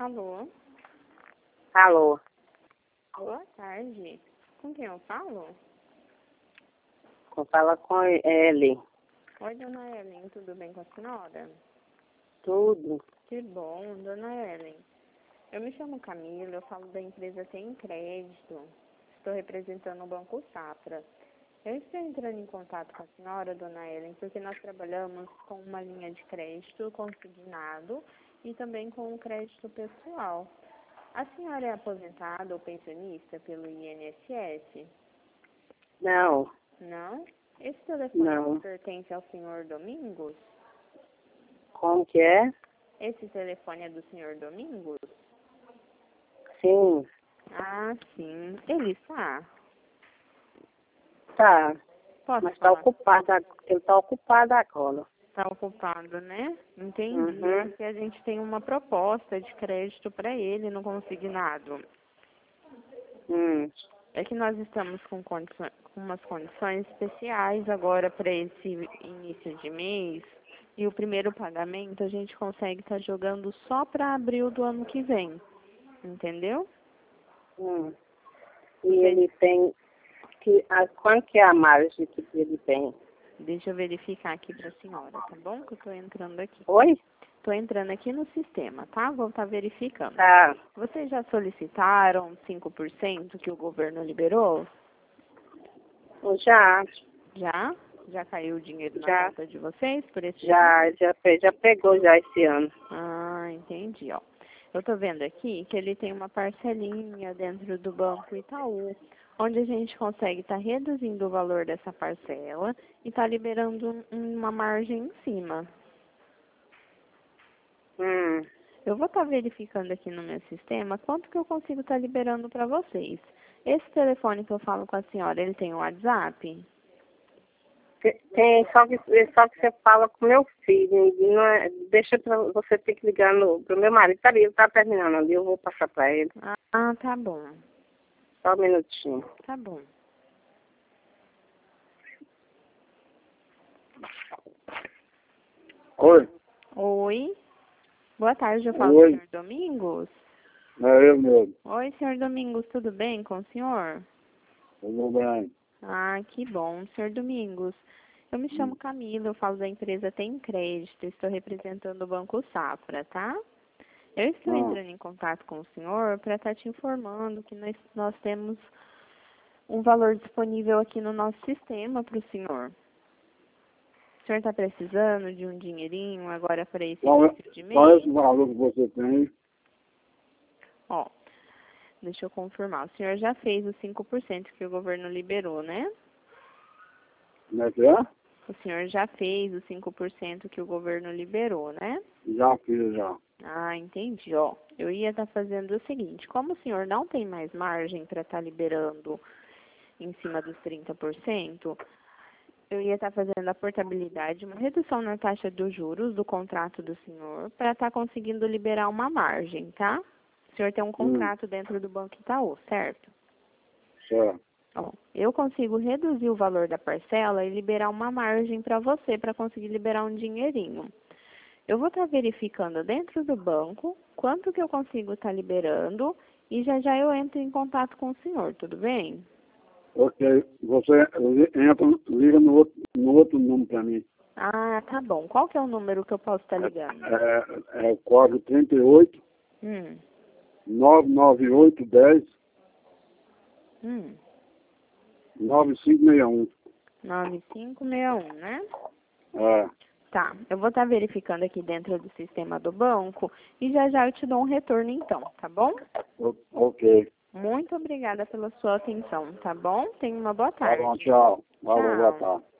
Alô? Alô, Boa tarde. Com quem eu falo? fala com ele. Oi, dona Ellen, tudo bem com a senhora? Tudo. Que bom, dona Ellen. Eu me chamo Camila, eu falo da empresa Tem Crédito. Estou representando o Banco Safra. Eu estou entrando em contato com a senhora, dona Ellen, porque nós trabalhamos com uma linha de crédito consignado e também com o crédito pessoal. A senhora é aposentada ou pensionista pelo INSS? Não, Não? Esse telefone não. pertence ao senhor Domingos? Como que é? Esse telefone é do senhor Domingos? Sim, Ah, sim. Ele está? tá. Posso Mas tá falar? ocupado, ele tá ocupado agora. Está ocupado, né? Entendi. Uhum. Porque a gente tem uma proposta de crédito para ele no consignado. Hum. É que nós estamos com umas condições especiais agora para esse início de mês. E o primeiro pagamento a gente consegue estar jogando só para abril do ano que vem. Entendeu? Hum. E Você- ele tem quanto que é a margem que ele tem? Deixa eu verificar aqui para a senhora, tá bom? Que eu estou entrando aqui. Oi? Estou entrando aqui no sistema, tá? Vou estar verificando. Tá. Vocês já solicitaram 5% que o governo liberou? Já, Já? Já caiu o dinheiro na já, conta de vocês por esse já pegou já esse ano. Ah, entendi, ó. Eu tô vendo aqui que ele tem uma parcelinha dentro do Banco Itaú, onde a gente consegue estar reduzindo o valor dessa parcela e tá liberando uma margem em cima. Hum. Eu vou estar verificando aqui no meu sistema quanto que eu consigo estar liberando para vocês. Esse telefone que eu falo com a senhora, ele tem o WhatsApp? Tem, só que você fala com meu filho. E não é, deixa pra você ter que ligar pro meu marido. Peraí, ele tá terminando ali, eu vou passar pra ele. Ah, tá bom. Só um minutinho. Tá bom. Oi. Oi. Boa tarde, eu falo com o Oi. senhor Domingos. É eu mesmo. Oi, senhor Domingos, tudo bem com o senhor? Tudo bem. Ah, que bom, senhor Domingos. Eu me chamo Camila, eu falo da empresa Tem Crédito, estou representando o Banco Safra, tá? Eu estou entrando em contato com o senhor para estar te informando que nós temos um valor disponível aqui no nosso sistema para o senhor. O senhor está precisando de um dinheirinho agora para esse início de Qual é mês? esse valor que você tem? Ó, deixa eu confirmar. O senhor já fez os 5% que o governo liberou, né? Como é que é? O senhor já fez os 5% que o governo liberou, né? Já fiz, já. Ah, entendi. Ó, eu ia estar fazendo o seguinte, como o senhor não tem mais margem para estar liberando em cima dos 30%, eu ia estar fazendo a portabilidade, uma redução na taxa dos juros do contrato do senhor para estar conseguindo liberar uma margem, tá? O senhor tem um contrato dentro do Banco Itaú, certo? Certo. Ó, eu consigo reduzir o valor da parcela e liberar uma margem para você, para conseguir liberar um dinheirinho. Eu vou estar verificando dentro do banco quanto que eu consigo estar liberando e já já eu entro em contato com o senhor, tudo bem? Ok. Você entra, liga no outro número para mim. Ah, tá bom. Qual que é o número que eu posso estar ligando? É o código 38 Hum, 998 10 hum. 9561. 9561, né? É. Tá, eu vou estar verificando aqui dentro do sistema do banco e já já eu te dou um retorno então, tá bom? Ok. Muito obrigada pela sua atenção, tá bom? Tenha uma boa Tá bom, tarde. tchau. Valeu, boa Tchau. tarde.